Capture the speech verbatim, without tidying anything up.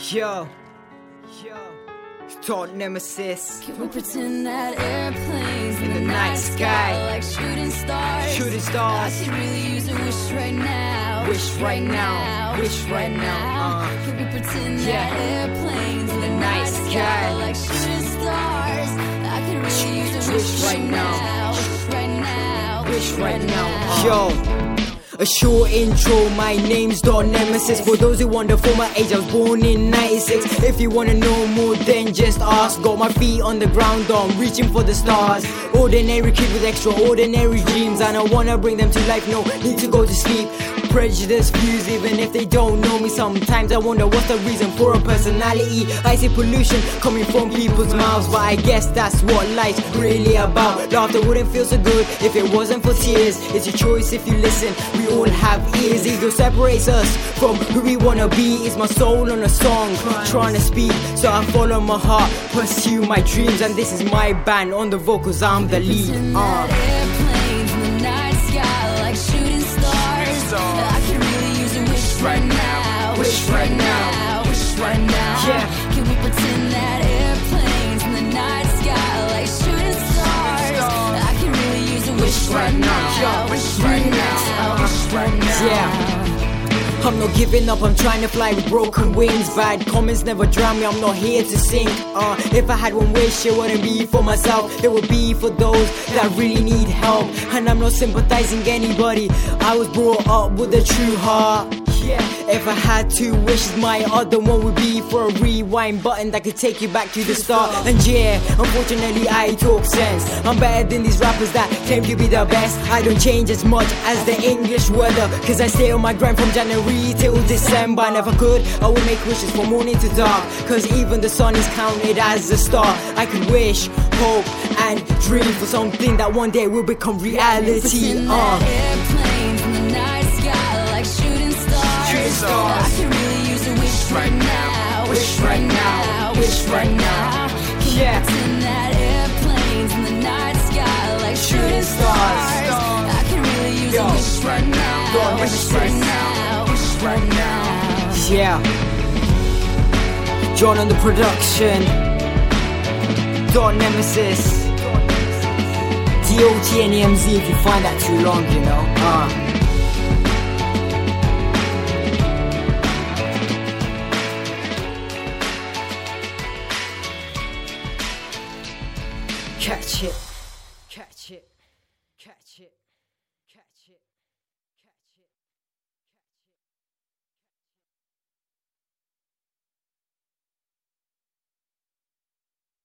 Yo, yo, Thought Nemesis. Can we pretend that airplanes in the night sky like shooting stars? Shooting stars. I could really use a wish right now. Wish right now. Wish right now. Uh. Can we pretend Yeah. that airplanes in the night sky like shooting stars? I could really use a wish right now. Wish right now. Wish right now. Yo. A short intro, my name's Thought Nemesis. For those who wonder for my age, I was born in ninety-six. If you wanna know more, then just ask. Got my feet on the ground, I'm reaching for the stars. Ordinary kid with extraordinary dreams, and I wanna bring them to life, no need to go to sleep. Prejudice views, even if they don't know me. Sometimes I wonder what's the reason for a personality. I see pollution coming from people's mouths, but I guess that's what life's really about. Laughter wouldn't feel so good if it wasn't for tears. It's your choice if you listen. We all have ears. Ego separates us from who we wanna be. It's my soul on a song, trying to speak, so I follow my heart, pursue my dreams. And this is my band, on the vocals I'm the lead. uh. Airplanes in the night sky like shooting stars. I can really use a wish right now. Wish right now. Wish right now. Yeah. Can we pretend that airplanes in the night sky like shooting stars? I can really use a wish right now. Wish right now. Wish right now. Yeah. I'm not giving up, I'm trying to fly with broken wings. Bad comments never drown me, I'm not here to sing. uh, If I had one wish, it wouldn't be for myself. It would be for those that really need help. And I'm not sympathizing anybody, I was brought up with a true heart. Yeah. If I had two wishes, my other one would be for a rewind button that could take you back to the start. And yeah, unfortunately I talk sense. I'm better than these rappers that claim to be the best. I don't change as much as the English weather, cause I stay on my grind from January till December. And if I could, I would make wishes from morning to dark, cause even the sun is counted as a star. I could wish, hope and dream for something that one day will become reality. uh. Airplanes in the night sky like shooting stars. I can really use a wish right now. Wish right now. Wish right now. Can Yeah. we pretend that airplanes in the night sky like shooting stars? I can really use a wish right now. Wish right now. Wish right now. Yeah. John on the production. Thought Nemesis. D O T N E M Z if you find that too long, you know. Uh. Catch it, catch it, catch it, catch it.